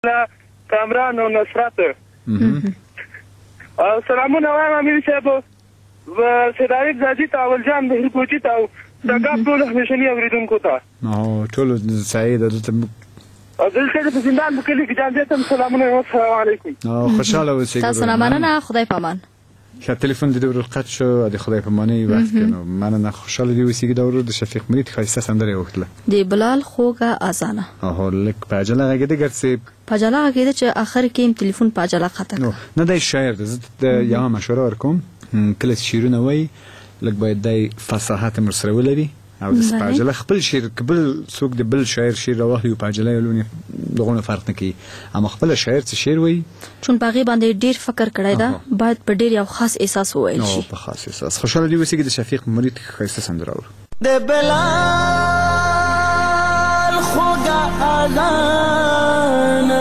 کامران او نصرت سلامونه وایم امیر صاحب سید عارف زاجي ته اول جان بهر کوچي ته دغه ټول همیشني اوریدونکو ته ټول سعید دلته په زندان کې کې جان ته سلامونه السلام علیکم خوشاله اوسئ تاسو نه مننه خدای پامان که تلفن دیده رو قطع شد دی خدای پامانی وقت کنم من خوشحال دی وسی که دور د شفیق مرید خاصه سندره وکړه دی بلال خوګه اذانه لک پاجلا غږی ګرځي پاجلا غږی چې اخر کې تلیفون پاجلا خطا نه دی شاعر د یا مشوره ورکوم کله شیرونه وای لک باید د فصاحت مرسره ولري او د پاجلا خپل شعر قبل څوک د بل شاعر شعر راوخی او پاجلا لونه دغه فرق نه کوي اما خپل شاعر څه شعر وای چون باغی باندې ډیر فکر کړی دا باید په ډیر یو خاص احساس وویل شي په خاص احساس خوشاله دی وسی که د شفیق مرید خاصه سندره ور د بلال خوګه اذان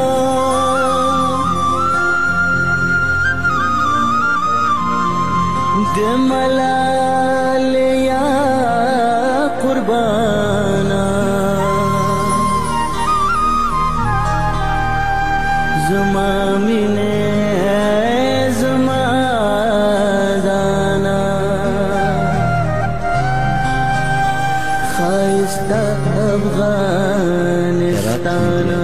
د ملال یا قربانا زما مینه زما دانا خایسته افغانستانا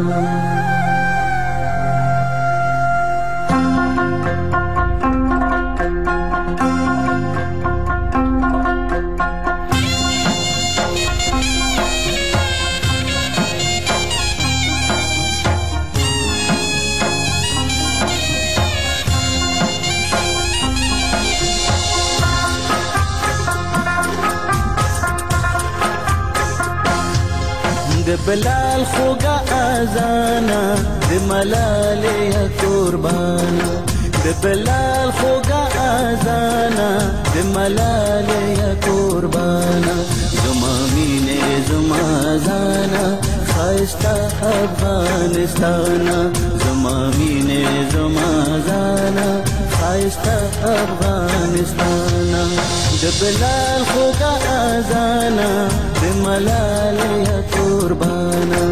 د بلال خوګه اذانا د ملال یا قربانا د بلال خوګه اذانا د ملال یا قربانا زما مینه زما زانا خایسته افغانستانا زما مینه زما زانا خایسته افغانستانا د بلال خوګه اذانا د ملال یا قربانا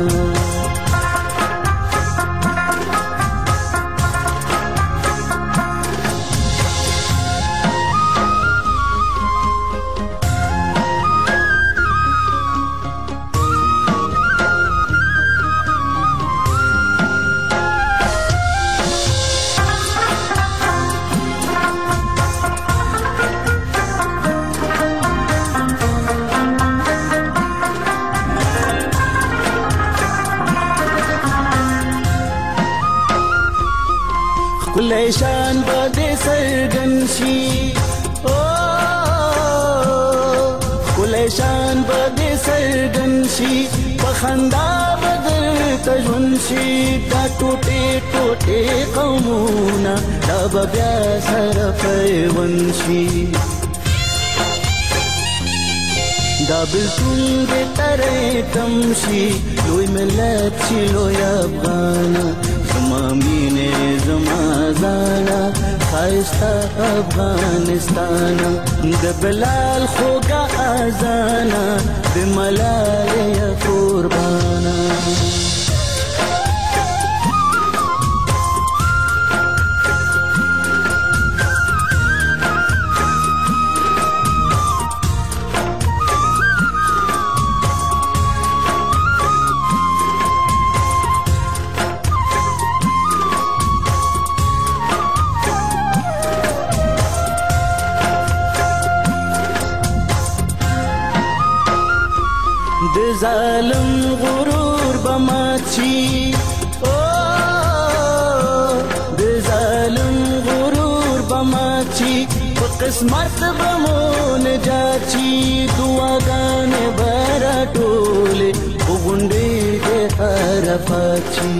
لیشان بده سرګن شي او لیشان بده سرګن شي په خندا بدل تجون شي دا ټوټه ټوټه قومونه دا بیا سره پیون شي دا بالکل به ترې تمشي لوی ملت شي لوی افغانا زما مینه زما زانا خایسته افغانستانا د بلال خوګه اذانا د ملال یا قربانا د ظالم غرور بماچی او د ظالم غرور بماچی په قسمت بمون جاچی دعاګانې برا ټولې وګونډې د عرفاچی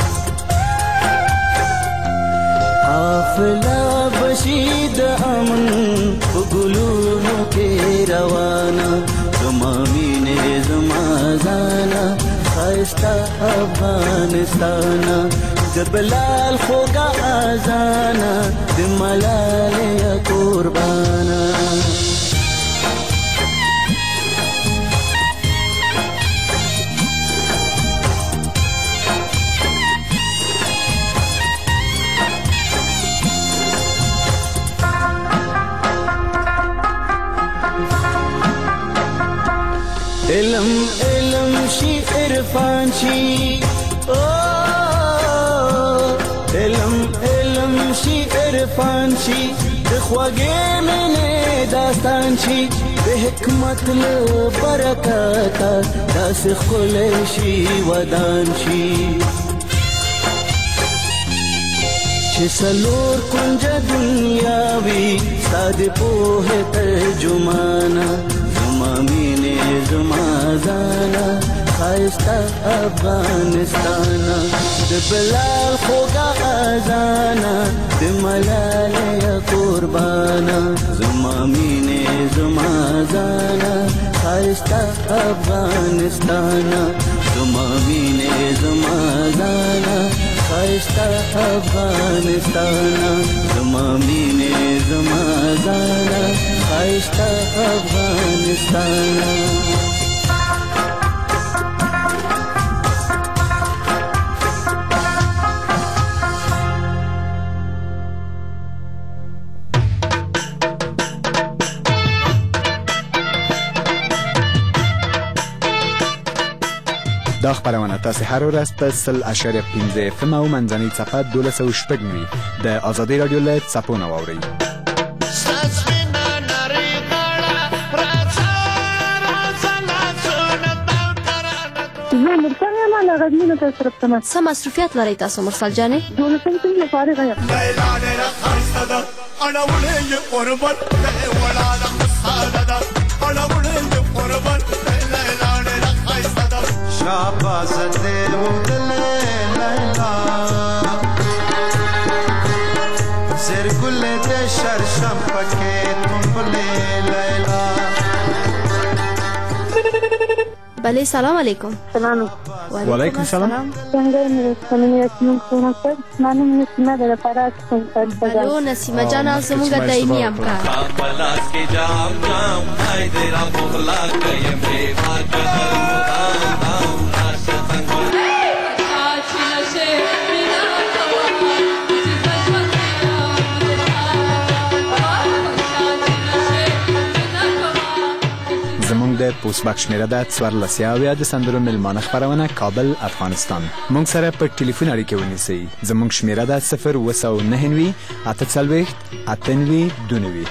حافظه بشید امن په ګلونو کې روانه زما مینه زما زانا خایسته افغانستانا د بلال خوګه اذانا د ملال یا قربانا علم علم شي عرفان شي علم علم شي عرفان شي دخواږې مینې داستان شي د حکمت له برکته داسې ښکلی شي ودان شي چې څلور کونجه دنیا وي ستا د پوهې ترجمانه زما مینې زما ځانه ښایسته افغانستانه د بلال خوږه اذانه د ملالۍ قربانه زما مینې زما ځانه ښایسته افغانستانه زما مینې زما ځانه ښایسته افغانستانه زما مینې زما ځانه ښایسته افغانستانه دا خبرونه تاسو هر ورځ په 100.15 FM او منځنۍ صفحه 1290 د ازادي رادیو له صفونه واورئ. څه مصروفیت لرئ تاسو مرسل جانې؟ شاباس دې ودلې لیلا زر ګل دې شرشم پکې تمبلې لیلا. بله سلام علیکم. سلام وعلیکم السلام. څنګه منم نسیمه د لپاره الو نسیمه جان زموږ دایمي همکار پلاس کې جام جام هاي دې را بغلا کوي په واکه زمونږ د پوسټ شمیره ده 14 د سندرو ملمانه خبرونه کابل افغانستان. مونږ سره په ټلیفون اړیکه ونیسئ. زمونږ شمیره ده 029 48 98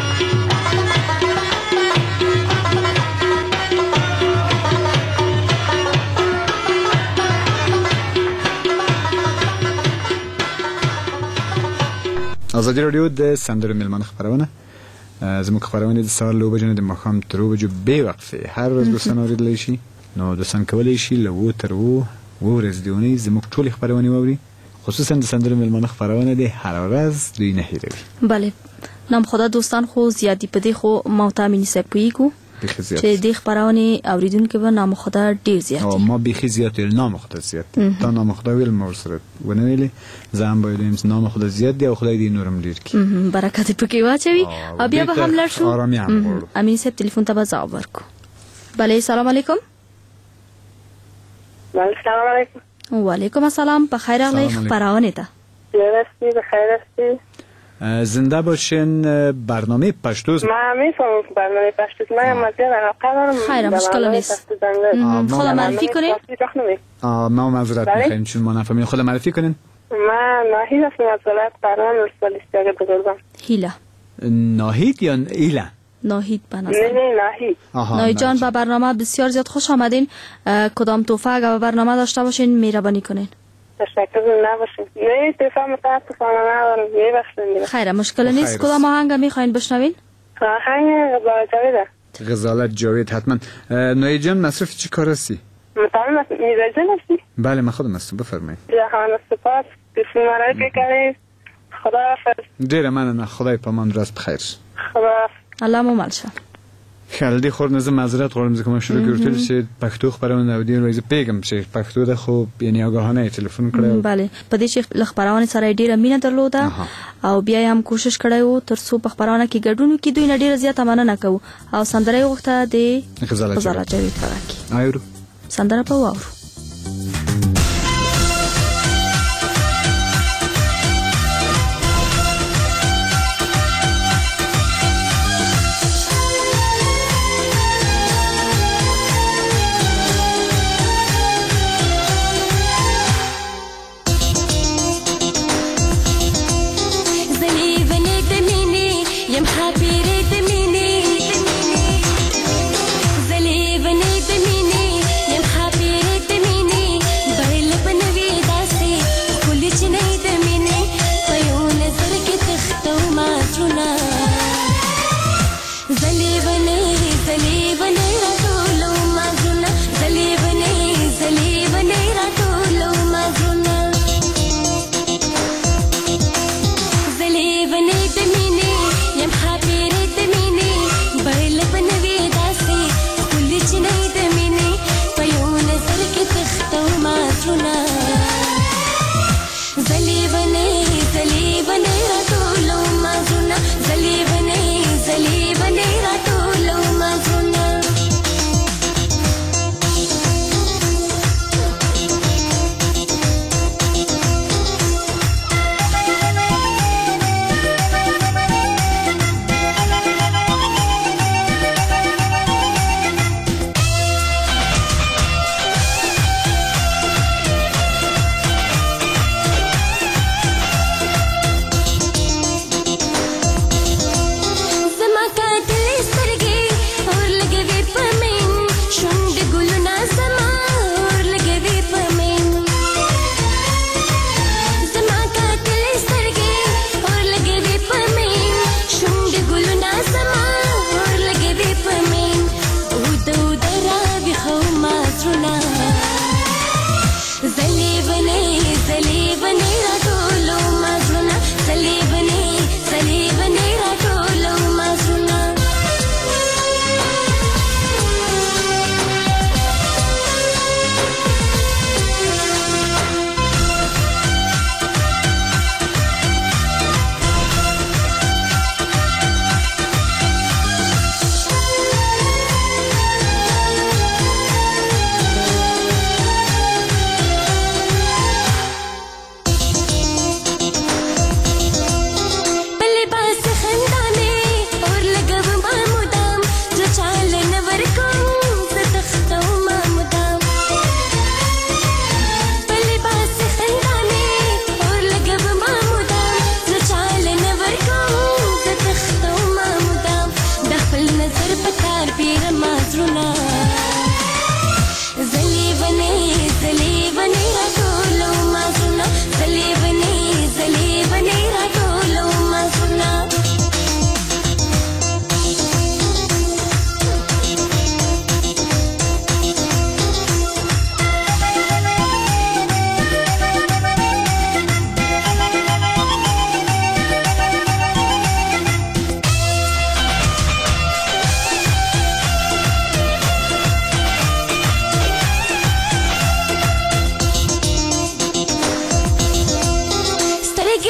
ازادي رادیو د سندرو ملمانه خبرونه زموږ خبرونه د سهار له بجو د ماښام تر بجو به وقفه هر ورځ دوستان اوریدلی شي نو دوستان کولی شي له و تر و ورځ دیونی زموږ ټول خبرونه واوري خصوصا د سندرو ملمانه خبرونه د هر ورځ دوی نه هیروي. بله نام خدا دوستان خو زیادی په دې خو موتامینی سپویګو چې د خبرونه اوریدونکو به نام خدا ډیر زیات او ما بيخي زیات نام خدا زیات تا نام خدا ویل مرسرت ونویلی زم باید نام خدا زیات دی او خدای دې نورم ډیر کی برکت پکې واچوي او بیا به هم لړ شو. آرامی هم غواړو. امین صاحب ټلیفون ته به ځواب ورکو. بله سلام علیکم. سلام علیکم. وعلیکم السلام. په خیر راغلی خبرونه ته. درستی بخیر هستی. زنده باشین. برنامه پشتوز ما میفهمم برنامه پشتوز ما مزید علاقه دارم. خیر مشکل نیست. خدا معرفی کنین. ما معذرت میخوایم چون ما نفهمیم. خدا معرفی کنین. ما ناهید هستم از ولایت قرآن ولسوالی بزرگم. هیلا. ناهید یا ایلا؟ ناهید بناست. نه ناهید. ناهید جان به برنامه بسیار زیاد خوش آمدین. کدام توفه اگر به برنامه داشته باشین مهربانی کنین. تشکر نباشین. نه توفه متاسفانه ندارم. میبخشین. خیر مشکل نیست. کدام آهنگ میخواین بشنوین؟ آهنگ غزالت جاوید. غزالت جاوید حتما. ناهید جان مصرف چی کار هستی؟ مطمئن میرزا هستی؟ بله من خودم هستم بفرمایید. جهان سپاس بسم الله بکنید. خدا حافظ. ډیره مننه. خدای پامان ورځ بخیر. خدا الله مو مل شه. خالدی خور نظم معذرت غواړم ځکه ما شروع کړل چې پښتو خبرونه او ډیر وایي پیغام چې پښتو د خو یعنی آگاهانه ټلیفون کړو. بله په دې چې خبرونه سره ډیره مینه درلوده او بیا هم کوشش کړو تر څو په خبرونه کې ګډون کې دوی نه ډیره زیاته مننه کوو او سندره وخته د غزالت جاوید پراکی آیرو سندره په واورو.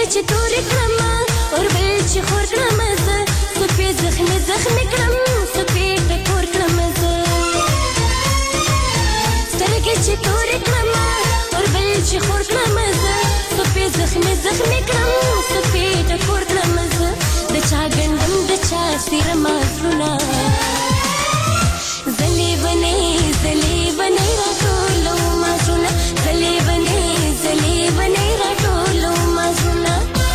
چې تور کړم اور بل چې خور کړم زه سپې زخمي کړم سپې ټکور کړم زه سترګې چې تور کړم اور بل چې خور کړم زه سپې زخمي کړم سپې ټکور کړم زه د چا ګندم د چا سیر مازونه زلې بنې راټولو مازونه زلې بنې راټولو مازونه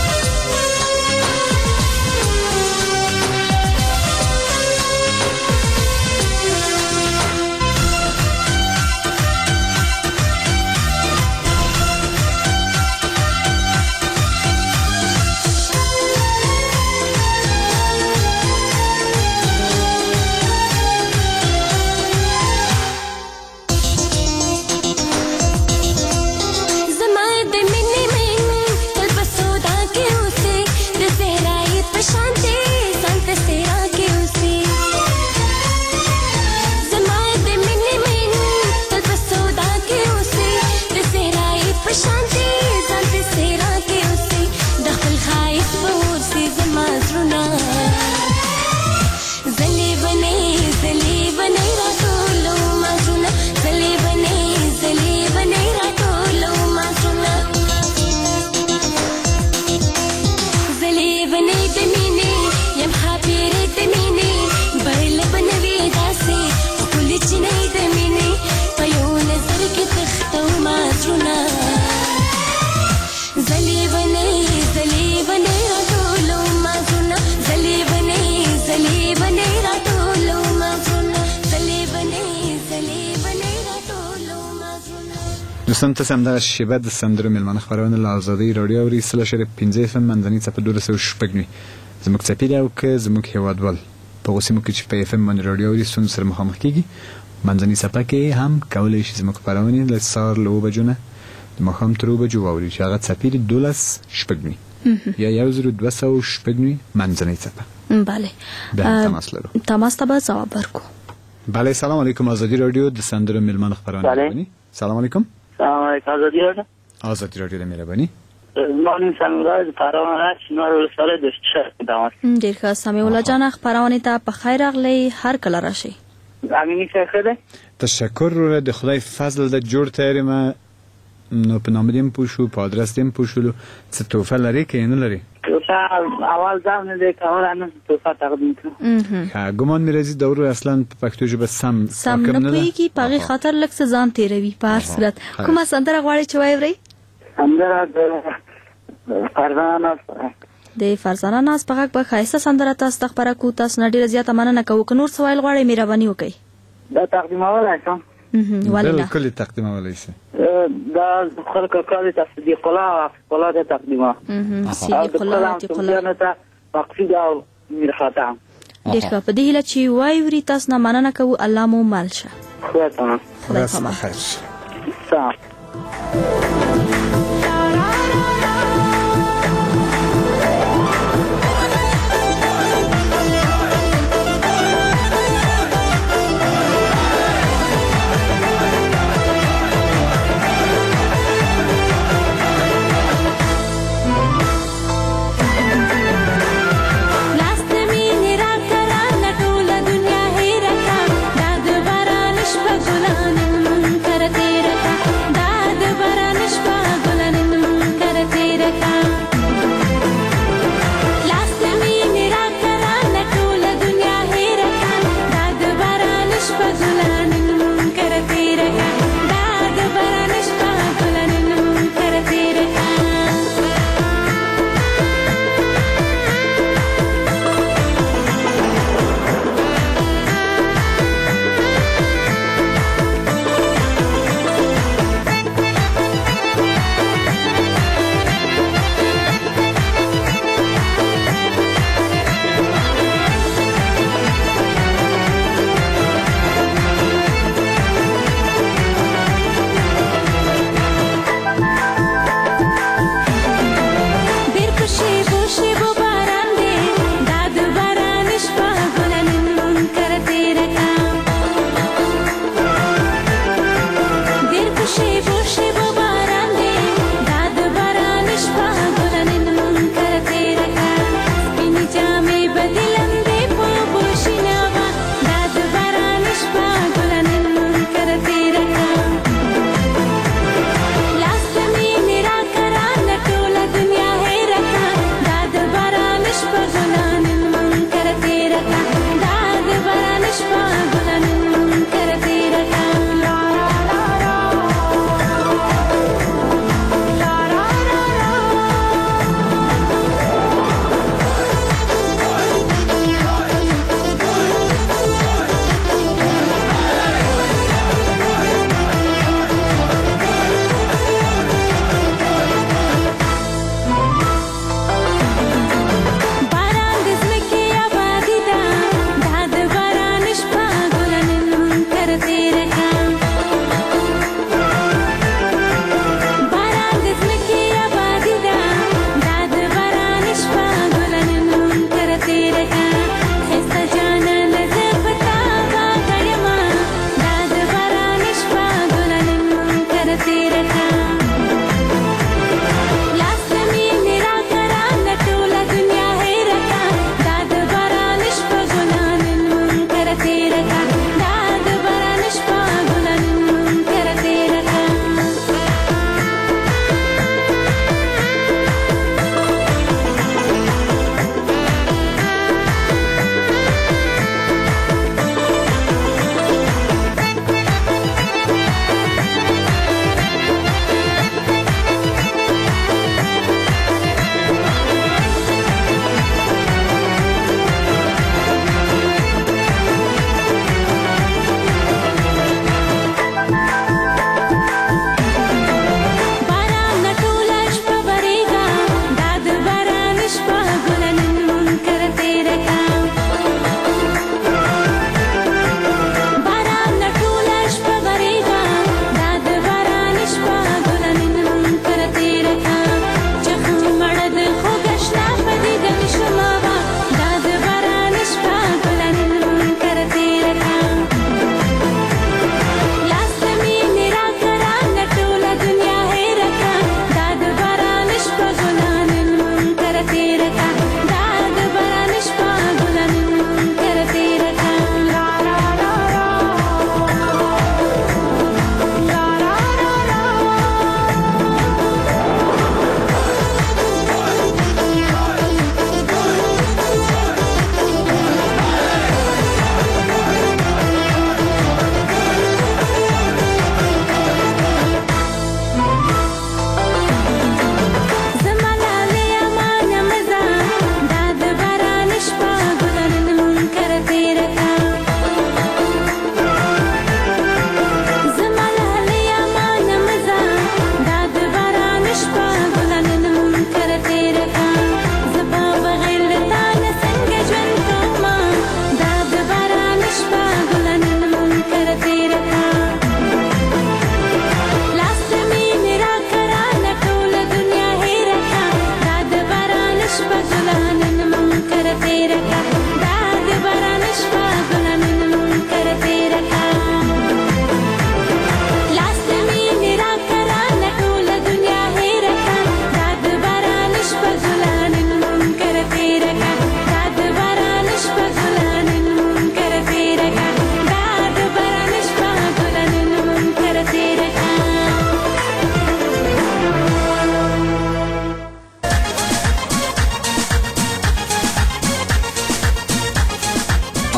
دوستان تاسو هم د شیبه د سندرو میلمانه خبرونه له آزادۍ رادیو اوري 3.15 FM منځنۍ څپه 12 زموږ څپې او که زموږ هیوادوال په اوسمو کې چې په FM باندې رادیو اوري سن سره مخامخ کیږي منځنۍ څپه کې هم کولای شي زموږ خبرونه له سار له وبجونه د مخام تر وبجو واوري چې هغه څپې 12 یا 1200 منځنۍ څپه. بله تماس لرو. تماس ته به جواب ورکو. بله سلام علیکم آزادی رادیو د سندرو میلمانه خبرونه بني. سلام علیکم. سلام علیکم آزادی رادیو. آزادی رادیو د مهرباني. مانم سنگراز پروانه شنور ولسوالی د شهر داماس. ډیر ښه سمې ولا جان خبرونه ته په خیر راغلی هر کله راشي. امینی څه ده؟ تشکر د خدای فضل د جوړ تیارې ما نو په نام دې پوښو په ادرس دې پوښلو څه توفه لري کې نه لري توفه اول ځان دې کول نه توفه تقدیم کړم ها ګمان مې راځي دورو اصلا په پښتو ژبه سم نه پوهیږي په هغې خاطر لږ څه ځان تېروي په هر صورت کومه سندره غواړئ چې واورئ سندره د فرزانه ناز د فرزانه ناز په غږ به ښایسته سندره تاسو ته خپره کړو تاسو نه ډېره زیاته مننه کوو که نور څه ویل غواړئ مهرباني وکړئ دا تقدیمولی شم ولې نه بالکل تقدیمولی شي دا خلک کار ته صدیق الله او عفیف الله ته تقدیمه صدیق الله عفیف الله ته مقصود او میرخاطه ډېر ښه په دې هیله چې واوري تاسو نه مننه کوو الله مو مل شه خدای پامان خدای پامان سلام باران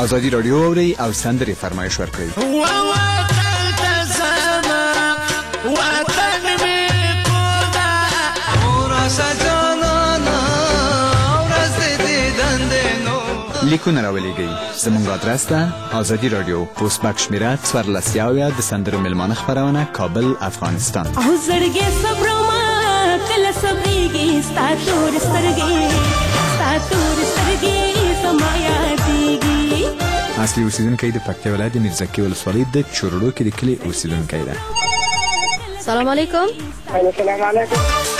ازادي رادیو اورئ او سندرې فرمایش ورکړئ. لیکونه راولېږئ. زموږ ادرس ده ازادي رادیو پوسټ باکس شمیره 14 د سندرو مېلمانه خپرونه کابل افغانستان. او زړګي صبرما کله صبرېږي ستا تور سترګې زما یادېږي. اصلي اوسیدونکی د پکتیا ولایت د میرزکي ولسوالۍ د چورړو کې د کلي اوسیدونکی ده. سلام علیکم. السلام علیکم.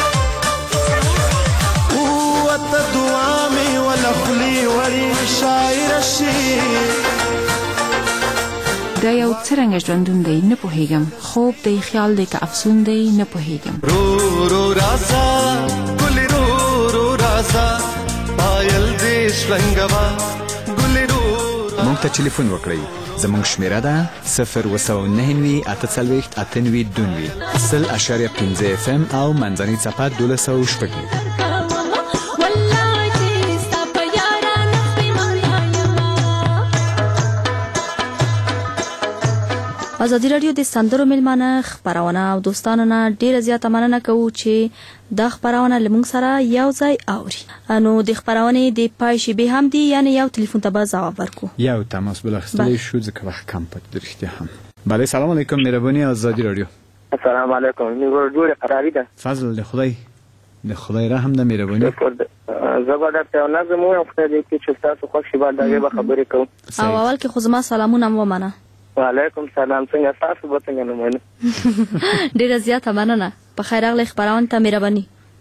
قوت دعا می ولا خلی وری شاعر شي دا یو څرنګه ژوندون دی نه پوهیږم، خوب دی خیال دی که افسون دی نه پوهیږم. رو رازا ګل رو رازا پایل دې شلنګوا ګل رو. موږ ته ټلیفون وکړئ. زموږ شمیره ده 029 48 98 0.5 FM او منځنۍ څپه 1200. ازادي رادیو د سندرو مېلمانه خپرونه او دوستانو نه ډیره زیاته مننه کوو چې دا خپرونه لمونږ سره یو ځای اوري. نو د خپرونې د پای شیبې هم دی، یعنی یو ټلیفون ته به ځواب ورکو. یو تماس بل اخیستلی شو ځکه وخت کم پاتې د رښتیا هم. بله سلام علیکم مهرباني ازادي رادیو. السلام علیکم. نیو جوړ قراری ده. فضل د خدای رحم د مهرباني. زبردست او نظم او خدای دې چې تاسو خوښ شي باندې به خبرې کوم. او اول کې خو زما سلامونه مو ومنه. وعلیکم سلام. څنګه تاسو به څنګه نمونه؟ ډیره زیاته مننه. په خیر راغلی خپرونه ته مهرباني.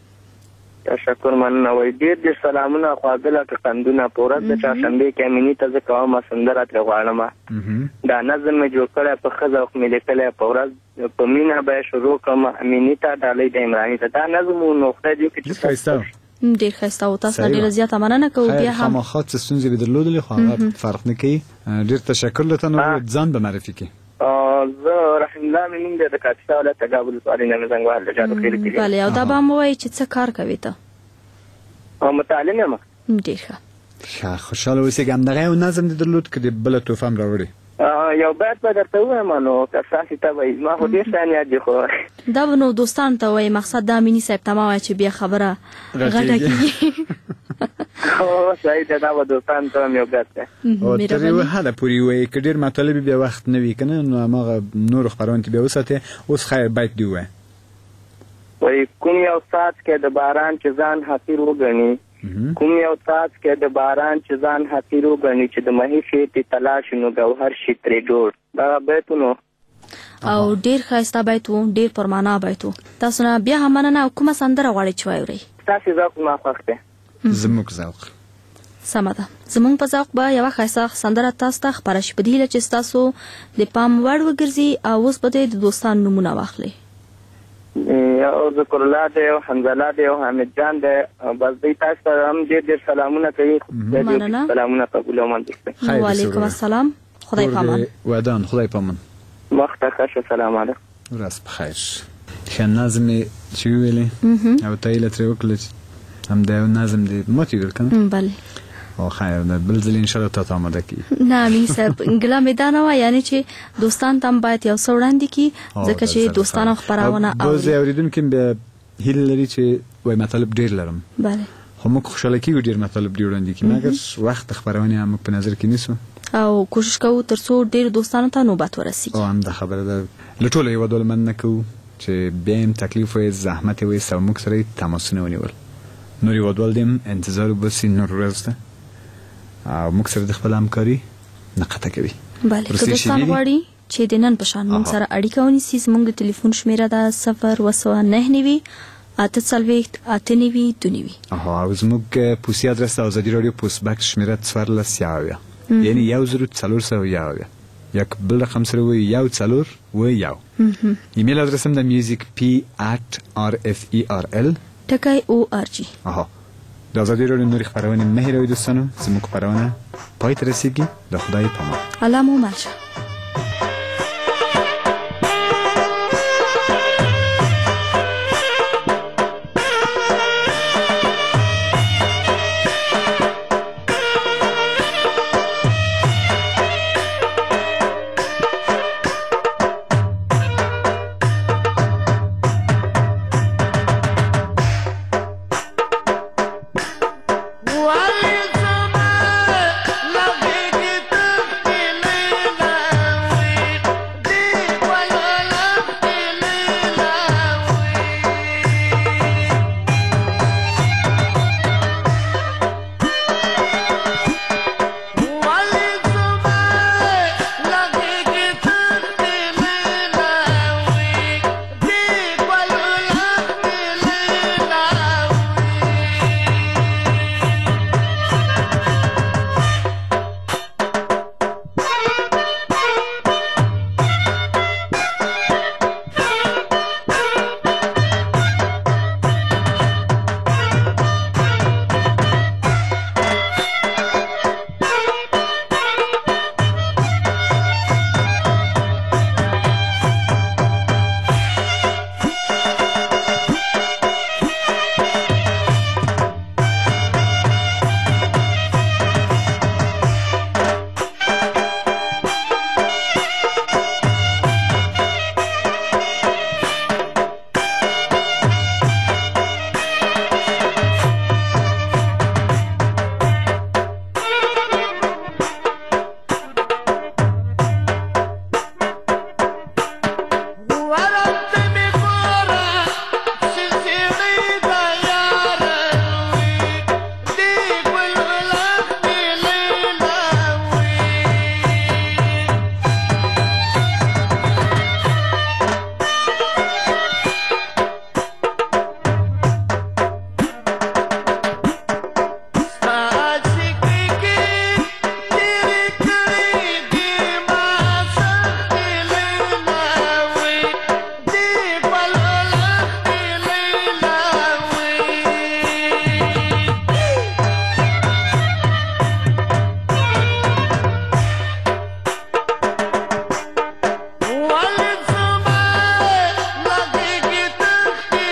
تشکر مننه. وای ډیر سلامونه خواږه که قندونه پورت د چاشنبه کې امینی ته کومه سندره تر غواړم. دا نظم می جوړ کړی په خزه او مې لیکلی پورت په مینا به شروع کوم امینی ته ډالۍ د عمرانی ته. دا نظم نو خدای دې کې ډیر ښایسته او تاسو ډیره زیاته مننه کوو. بیا هم خامخا څه ستونزې به درلودلې خو هغه فرق نه کوي. ډیر تشکر لته. نو ځان به معرفي کړئ. زه رحم الله مين د کاټسا ولایت تګابل سوالي نه زنګوال د جادو خیر کې. بله او دا به مو وایي چې څه کار کوي ته؟ متعلم یم. ډیر ښه. خوشاله اوسئ. همدغه یو نظم دې درلود که د بله توفه هم راوړې؟ یو بیت به درته ووایم نو که ستاسې ته وایي زما خو ډېر شیان یاد دي خو دا به نو دوستانو ته وایي. مقصد دا میني صاحب ته مه وایه چې بیا خبره غټه کېږي. صحیح ده. دا به دوستانو ته هم یو بیت دی. تر یوه حده پورې ووایي. که ډېر مطالب بیا وخت نه وي که نه نو هماغه نورو خپرونو کې بیا وساتې. اوس خیر بیت دې ووایه. وایي کوم یو څاڅکی د باران چې ځان حقیر وګڼي، کوم یو څاڅکی د باران چې ځان حقیر وګڼي چې د مهي خېټې تلاش نو ګوهر شي ترې جوړ. دا بیتونه او ډیر ښایسته بیت و، ډیر پرمانا بیت و. تاسو نه بیا هم مننه. او کومه سندره غواړئ چې واورئ؟ ستاسې ذوق زما خوښ دی. زموږ ذوق سمه ده. زموږ په ذوق به یوه ښایسته سندره تاسو ته خپره شي په دې هیله چې ستاسو د پام وړ وګرځي. او اوس به د دوستانو نومونه واخلئ. او ذکر الله دی او حمزله دی او حامد جان دی. بس دوی تاسو ته هم ډېر سلامونه کوي. مننه. سلامونه قبول او منظور کړئ. وعلیکم السلام. خدای پامان. ودان خدای پامان. وخت ښه. سلام علیکم. ورځ بخیر. ښه نظم چې ویلې او ته یې ترې وکړه چې همدا یو نظم دی ماته ویل که نه؟ بله. او خیر ده. بل ځل انشاءالله تا ته آماده کړي. نه میني صاحب ګله مې دا نه وه، یعنې چې دوستان ته هم باید یو څه وړاندې کړي ځکه چې دوستان هم خپرونه اوري. بعضې اورېدونکي بیا هیله لري چې وایي مطالب ډېر لرم. بله. خو موږ خوشحاله کېږو ډېر مطالب دې وړاندې کړي مګر وخت د خپرونې هم موږ په نظر کې نیسو او کوشش کوو تر څو ډېرو دوستانو ته نوبت ورسېږي. او همدا خبره ده. له ټولو هېوادوالو مننه کوو چې بیا هم تکلیف وایي زحمت یې وایست او موږ سره یې تماسونه ونیول. نور هېوادوال دې هم انتظار وباسي نور ورځ ته او موږ سره د خپل همکاري نه قطع کوي. بله. که دوستان غواړي چې د نن په شان موږ سره اړیکه ونیسي زموږ د ټلیفون شمیره ده 029 48 98 2. او زموږ پوسټي ادرس ازادي رادیو پوسټ باکس شمیره 14 یعنی 1400 یک بل رقم سره وي 14 ایمیل ادرس هم د musicp@rferl.org. د ازادي رادیو نورې خپرونې مه هېروئ دوستانو. زموږ خپرونه پای ته رسېږي. د خدای په امان. الله مو مل شه.